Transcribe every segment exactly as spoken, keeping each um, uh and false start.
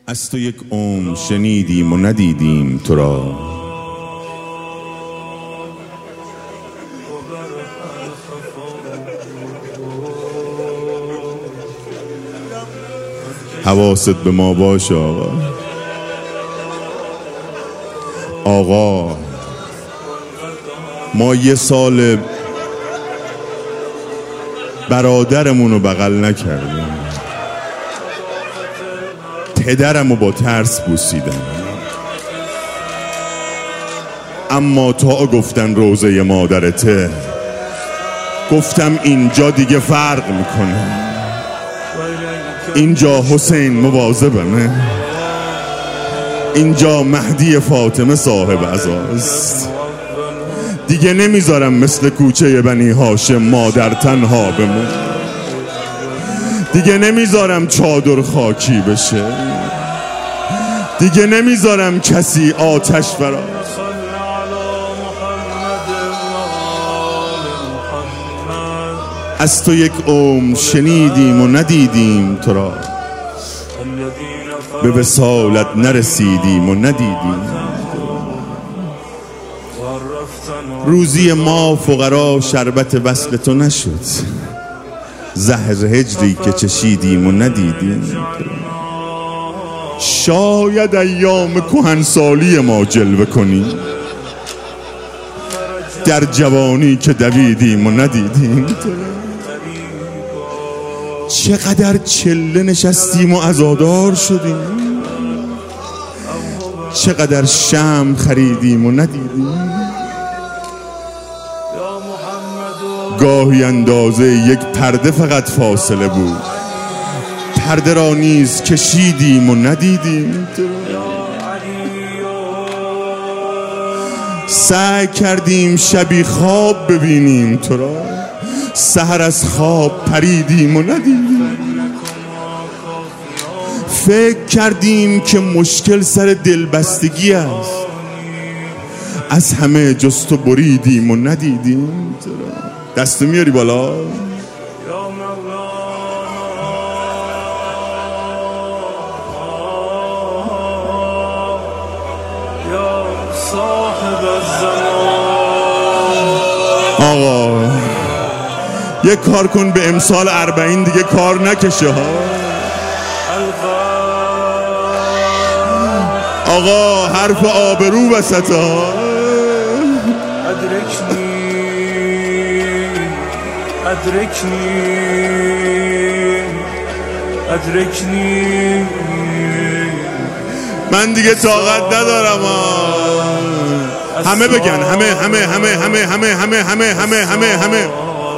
از تو یک عمر شنیدیم و ندیدیم تو را، حواست به ما باشه آقا. آقا ما یه سال برادرمون رو بغل نکردیم، پدرم رو با ترس بوسیدم، اما تا گفتن روضه مادرته گفتم اینجا دیگه فرق میکنه، اینجا حسین مواظبمه، اینجا مهدی فاطمه صاحب عزاست، دیگه نمیذارم مثل کوچه بنی هاشم مادر تنها بمون، دیگه نمیذارم چادر خاکی بشه، دیگه نمیذارم کسی آتش فرا. از تو یک عمر شنیدیم و ندیدیم تو را، به وصالت نرسیدیم و ندیدیم. روزی ما فقرا شربت وصل تو نشد، زهر هجری که چشیدیم و ندیدیم. شاید ایام کهنسالی ما جلوه کنی، در جوانی که دویدیم و ندیدیم. چقدر چله نشستیم و عزادار شدیم، چقدر شمع خریدیم و ندیدیم. گاهی اندازه یک پرده فقط فاصله بود، پرده را نیز کشیدیم و ندیدیم. سعی کردیم شبی خواب ببینیم تو را، سحر از خواب پریدیم و ندیدیم. فکر کردیم که مشکل سر دلبستگی است، از همه جست و بریدیم و ندیدیم. دستو میاری بالا. آقا یک کار کن، به امسال اربعین دیگه کار نکشه ها. آقا حرف آبرو وسط ها. ادرکنی ادرکنی ادرکنی من دیگه طاقت ندارم ها. همه بگن، همه همه همه همه همه همه همه همه همه همه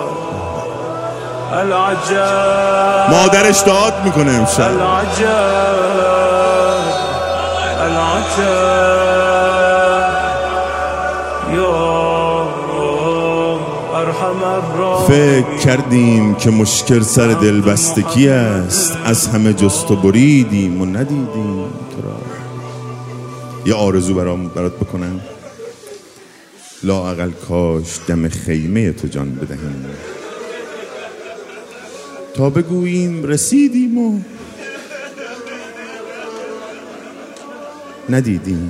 العجب. مادرش دعات میکنه امشب. العجب العجب یا ارحم الراحمین. فکر کردیم که مشکل سر دلبستگی است، از همه جست و بریدیم و ندیدیم تو را. یه آرزو برام برات بکنم، لااقل کاش دم خیمه تو جان بدهیم تا بگوییم رسیدیم و ندیدیم.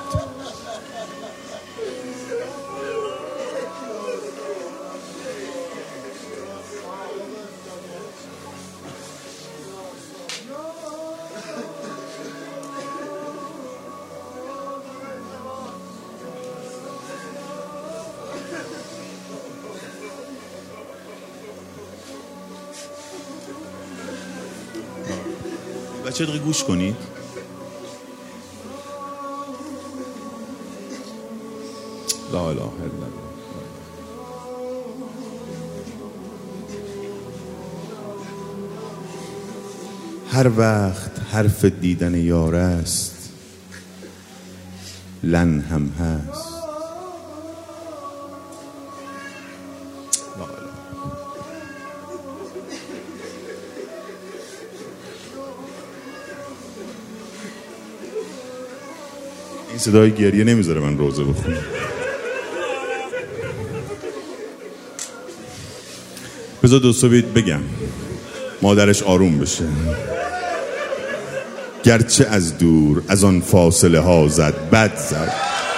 بچه دقیقه گوش کنید. لا اله الا الله. هر وقت حرف دیدن یار است، لن هم هست. این صدای گریه نمیذاره من روزه بخونم. بذار دوستا بید بگم مادرش آروم بشه. گرچه از دور از آن فاصله ها زد بد زد.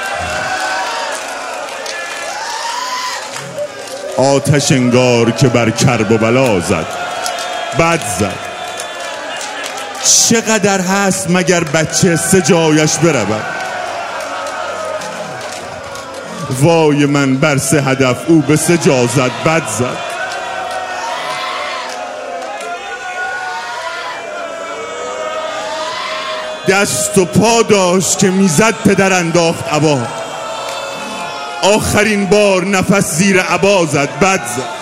آتش انگار که بر کرب و بلا زد بد زد. چقدر هست مگر بچه سه جایش برود؟ وای من بر سه هدف او به سه جا زد بد زد. دست و پا داشت که میزد پدر انداخت عبا. آخرین بار نفس زیر عبا زد بد زد.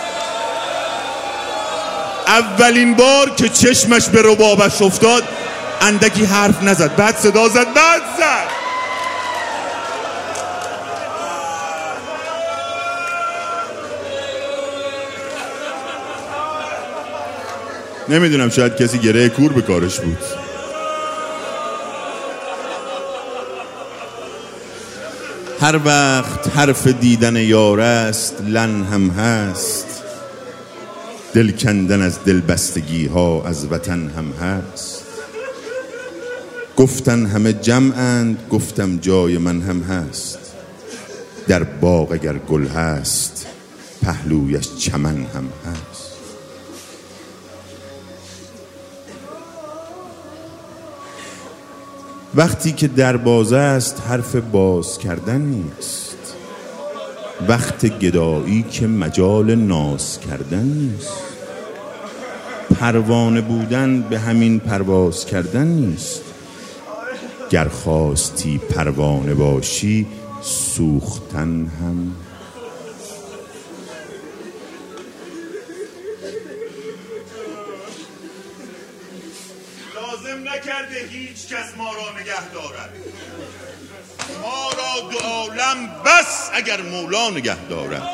اولین بار که چشمش به ربابش افتاد اندکی حرف نزد بد صدا زد بد زد. نمیدونم شاید کسی گره کور به کارش بود. هر وقت حرف دیدن یار است لن هم هست. دل کندن از دل بستگی ها از وطن هم هست. گفتن همه جمعند گفتم جای من هم هست. در باغ اگر گل هست پهلویش چمن هم هست. وقتی که در باز است حرف باز کردن نیست. وقت گدایی که مجال ناز کردن نیست. پروانه بودن به همین پرواز کردن نیست. گر خواستی پروانه باشی سوختن هم. لازم نکرده هیچ کس ما را نگه دارد. ما را دو عالم بس اگر مولا نگه دارد.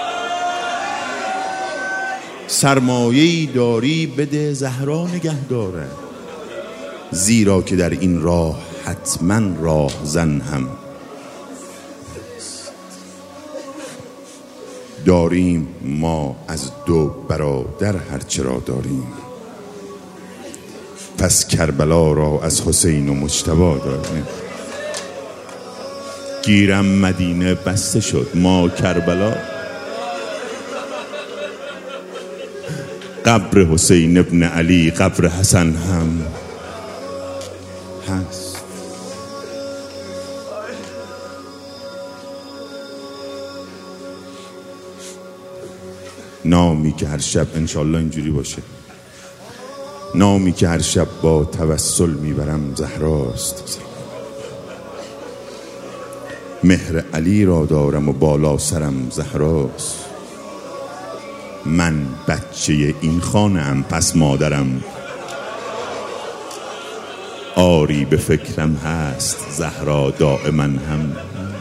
سرمایه‌ای داری بده زهرا نگه دارد. زیرا که در این راه حتما راه زن هم داریم. ما از دو برادر هرچرا داریم. پس کربلا را از حسین و مجتبی داریم. گیرم مدینه بسته شد ما کربلا. قبر حسین ابن علی قبر حسن هم هست. نامی که هر شب انشالله اینجوری باشه. نامی که هر شب با توسل میبرم زهراست. مهر علی را دارم و بالا سرم زهراست. من بچه این خانه‌ام پس مادرم. آری به فکرم هست زهرا دائما هم.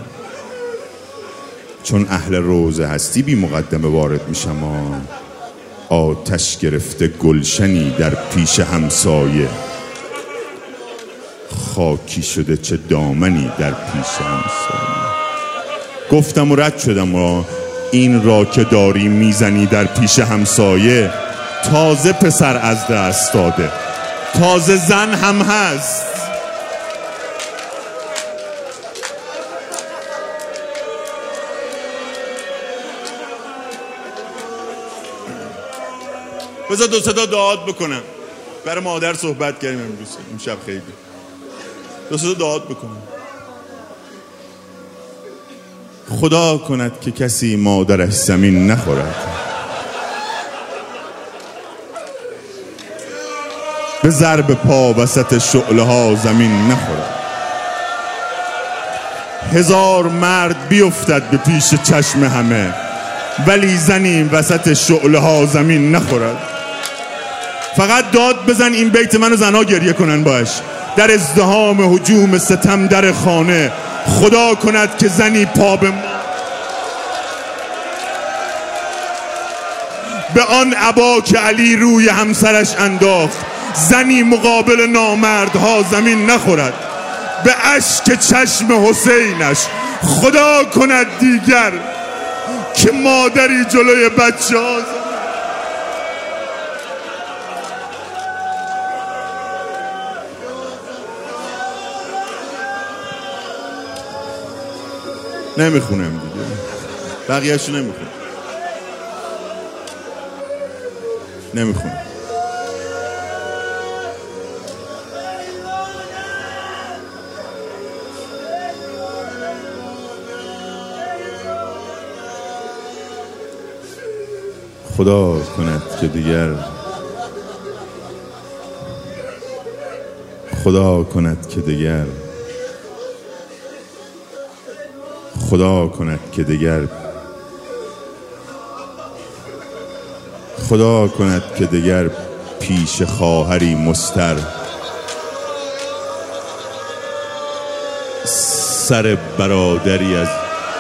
چون اهل روزه هستی بی مقدمه وارد میشم. آتش گرفته گلشنی در پیش همسایه. خاکی شده چه دامنی در پیش همسایه. گفتم و رد شدم و این را که داری میزنی در پیش همسایه. تازه پسر از دست داده تازه زن هم هست. بذار دو صدا دعات بکنم. برای مادر صحبت کردیم امروز امشب خیلی. دو صدا دعات بکنم. خدا کند که کسی مادرش زمین نخورد. به ضرب پا وسط شعله ها زمین نخورد. هزار مرد بیفتد به پیش چشم همه ولی زنیم وسط شعله ها زمین نخورد. فقط داد بزن این بیت منو زنها گریه کنن باش. در ازدحام هجوم ستم در خانه خدا کند که زنی پا به ما به آن عبا که علی روی همسرش انداخت. زنی مقابل نامردها زمین نخورد. به اشک چشم حسینش خدا کند دیگر که مادری جلوی بچه ها. نمیخونم دیگه، بقیه‌شو نمیخونم نمیخونم خدا کند که دیگر خدا کند که دیگر خدا کند که دیگر خدا کند که دیگر پیش خواهری مستر سر برادری از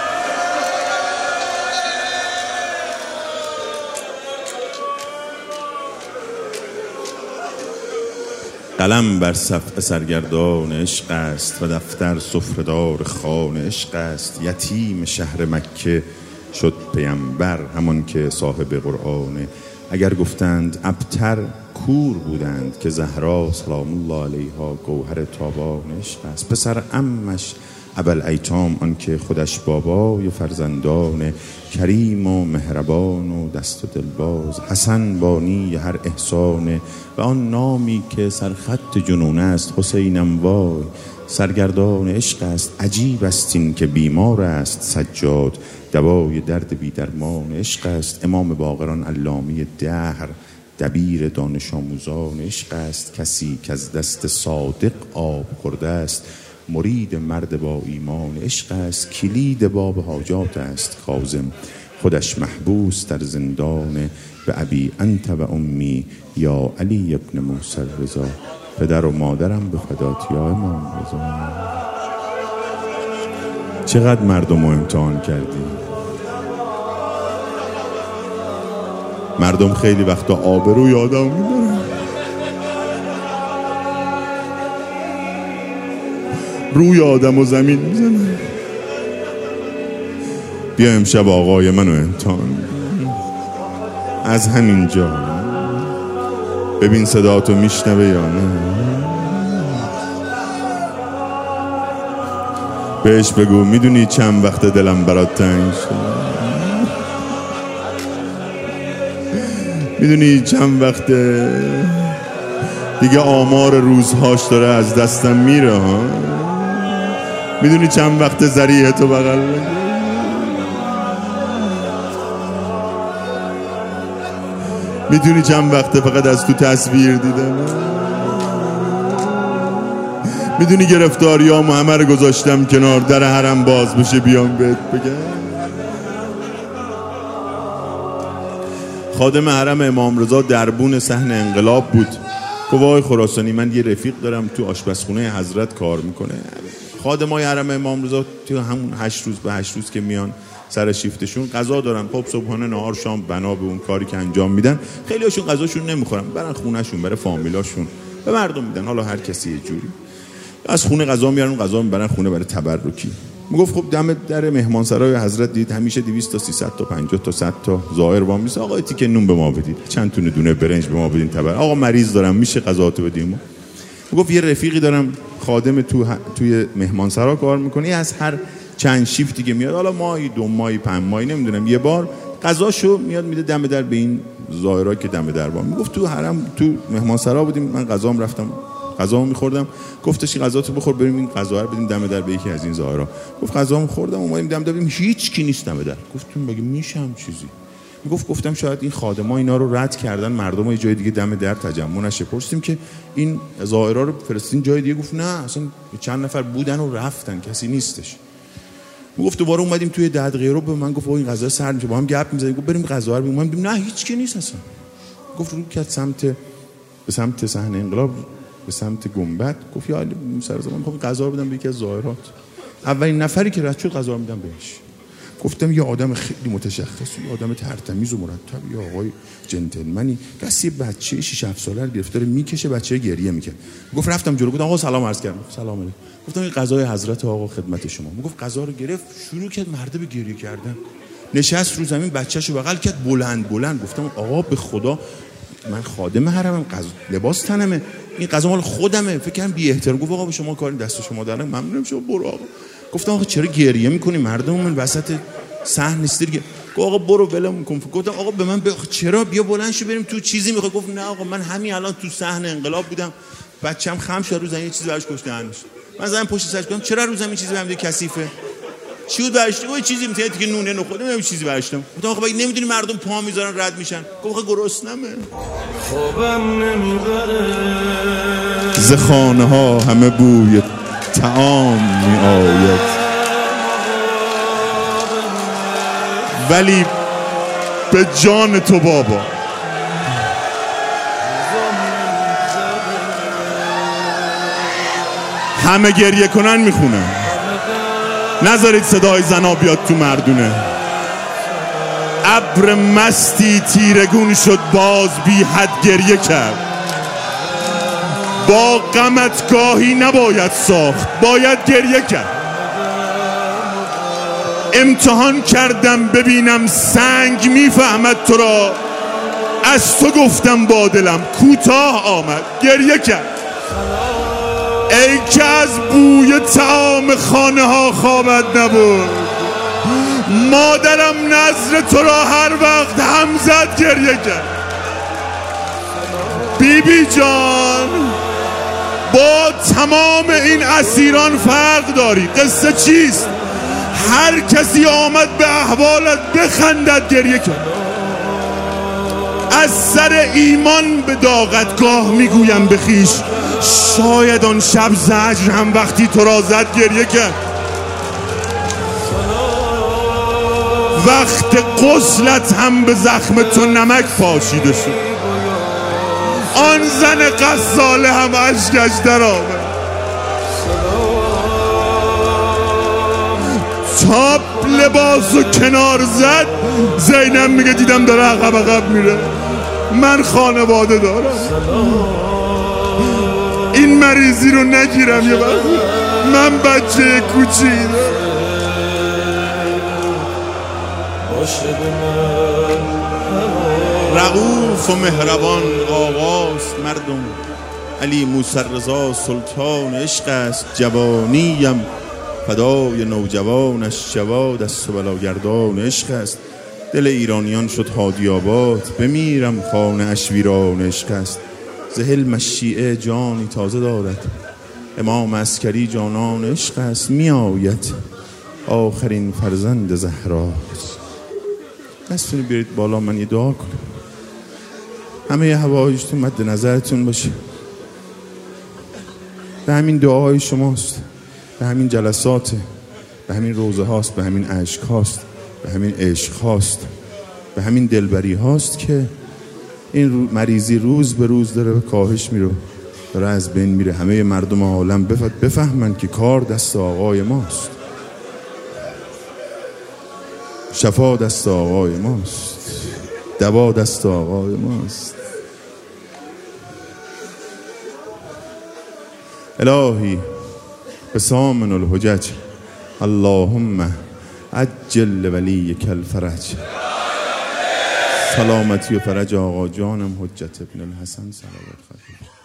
قلم بر صفحه سرگردان عشق است و دفتر سفره‌دار خوان عشق است. یتیم شهر مکه شد پیامبر همان که صاحب قرآن. اگر گفتند ابتر کور بودند که زهرا سلام الله علیها گوهر تابان عشق است. پسر عمش ابوالایتام آن که خودش بابای فرزندان، کریم و مهربان و دست و دلباز، حسن بانی هر احسان و آن نامی که سرخط جنون است. حسینم وای سرگردان عشق است. عجیب است این که بیمار است سجاد، دوای درد بی درمان عشق است. امام باقران علامی دهر دبیر دانش آموزان عشق است. کسی که از دست صادق آب خورده است، مرید مرد با ایمان عشق است. کلید باب حاجات است کاظم، خودش محبوس در زندان. به ابی انت و امی یا علی ابن موسی رضا، پدر و مادرم به فدات یا امام رضا. چقدر مردم رو امتحان کردی؟ مردم خیلی وقتا آبرو یادم میدارن، روی آدم و زمین میزنن. بیا امشب آقای منو امتحان از همینجا، ببین صداتو میشنوه یا نه. بهش بگو میدونی چند وقت دلم برات تنگ شد، میدونی چند وقت دیگه آمار روزهاش داره از دستم میره ها، میدونی چند وقت ذریعه تو بغل بگه، میدونی چند وقت فقط از تو تصویر دیدم، میدونی گرفتاریامو همه رو گذاشتم کنار، در حرم باز بشه بیام بهت بگم. خادم حرم امام رضا دربون صحن انقلاب بود. گفت وای خراسانی من یه رفیق دارم تو آشپزخونه حضرت کار میکنه. خادمای حرم امام رضا تو همون هشت روز به هشت روز که میان سر شیفتشون غذا دارن، خب صبحانه نهار شام بنا به اون کاری که انجام میدن. خیلی هاشون غذاشون نمیخورن، برن خونهشون برای فامیلاشون به مردم میدن، حالا هر کسی یه جوری. از خونه غذا میارن، غذا میبرن خونه برای تبرکی. میگفت خب دم در مهمانسرای حضرت دید همیشه دویست تا سیصد تا پنجاه تا صد تا زائر وام میشه. آقا تیکه نون به ما بدید، چند تونه دونه برنج به ما بدین تبر. آقا مریض دارم میشه غذاتو بدیم. میگفت یه رفیقی دارم خادم تو ه... توی مهمانسرا کار میکنه، از هر چند شیفتی که میاد، حالا ماهی دو ماهی پنج ماهی نمیدونم یه بار غذاشو میاد میده دم در به این زائرا که دم در وام. میگفت تو حرم تو مهمانسرا بودیم، من غذام رفتم غذامو می‌خوردم، گفتش غذاتو بخور بریم این غذا رو بدیم دم در به یکی از این زائرا. گفت غذامو خوردم اومدیم دم در ببینیم هیچ کی نیست دم در. گفتم مگه میشه هم چیزی؟ میگفت گفتم شاید این خادما اینا رو رد کردن، مردم یه جای دیگه دم در تجمع نشه. پرسیدیم که این زائرا رو فرستین جای دیگه؟ گفت نه اصلا چند نفر بودن و رفتن، کسی نیستش. میگفت دوباره اومدیم توی ده دقیقه رو به من گفت این غذا سرد میشه، با هم گپ می‌زدیم، گفت بریم غذا رو ببینیم. دیدیم نه هیچ کی نیست اصلا. گفت رو کرد سمت به سمت صحن انقلاب، به سمت گنبد. گفت یا علی سر زمان میخوام غذا رو بدم به یکی از زائرات. اولین نفری که رد شد غذا رو میدم بهش. گفتم یه آدم خیلی متشخص، یه آدم ترتمیز و مرتب، یه آقای جنتلمنی، کسی بچه شش هفت ساله رو گرفته میکشه، بچه گریه میکنه. گفت رفتم جلو گفتم آقا سلام عرض کردم. سلام علیکم. گفتم این غذای حضرت آقا خدمت شما. میگفت غذا رو گرفت شروع کرد مرده به گریه کردن، نشست رو زمین بچه‌شو بغل کرد بلند بلند. گفتم آقا به خدا من خادم حرمم، لباس تنمه، این غذا مال خودمه. فکر کنم بی احترام. گفت آقا به شما کاری دست شما در نمیاد، ممنونم شما برو آقا. گفتم آقا چرا گریه میکنی؟ مردم من وسط صحن نیستی دیگه. گفت آقا برو ولم کن. گفتم آقا به من بخ... چرا بیا بلند شو بریم تو چیزی میخواد. گفت نه آقا من همین الان تو صحن انقلاب بودم، بچه‌م خم شد رو زمین یه چیزی براش کشته هنوز. من زدم پشت سرش گفتم چرا رو زمین چیزی برام کثیفه؟ چی بود براش؟ گفت چیزی میتونه که نونه نخورده نمیدونم چیزی براشتم. گفتم آقا مگه نمیدونی مردم پا میذارن رد میشن؟ گفت آقا گرسنمه. خوابم نمیبره. ز خانه ها همه بوی طعام میآید، ولی به جان تو بابا همه گریه کنن میخونن. نذارید صدای زنا بیاد تو مردونه. ابر مستی تیرگون شد باز بی حد گریه کرد. با غمت گاهی نباید ساخت، باید گریه کرد. امتحان کردم ببینم سنگ میفهمد تو را، از تو گفتم با دلم کوتاه آمد گریه کرد. ای که از بوی طعام خانه ها خوابت نبود، مادرم نظر تو را هر وقت هم زد گریه کرد. بی بی جان با تمام این اسیران فرق داری. قصه چیست؟ هر کسی آمد به احوالت بخندد گریه کرد. از سر ایمان به داغت گاه میگویم به خویش، شاید آن شب زجر هم وقتی تو را زد گریه کرد. وقت غسلت هم به زخم تو نمک پاشیده شد. آن زن غساله هم اشکش در آمد. تاپ لباسو کنار زد. زینب میگه دیدم داره عقب عقب میره. من خانواده دارم، این مریضی رو نگیرم یه وقت. من بچه کوچیک. رؤوف و مهربان آقاست مردم، علی موسی رضا سلطان عشق است. جوانیم فدای نوجوانش، جواد از بلاگردان عشق است. دل ایرانیان شد هادی آباد، بمیرم خانه اش ویران عشق است. ز حلم شیعه جانی تازه دارد، امام عسکری جانان عشق است. می آید آخرین فرزند زهراست. دستونی برید بالا من یه دعا کنم. همه هوایجتون مد نظرتون باشه. به همین دعاهای شماست، به همین جلسات، به همین روزه هاست، به همین عشق هاست، به همین عشق هاست، به همین دلبری هاست که این مریضی روز به روز داره به کاهش میره، داره از بین میره. همه مردم عالم بفهمن که کار دست آقای ماست، شفا دست آقای ماست، دوا دست آقای ماست. الهی بسامن الحجج اللهم عجل ولی کل فرج. سلامتی و فرج آقا جانم حجت ابن الحسن صلوات خلیل.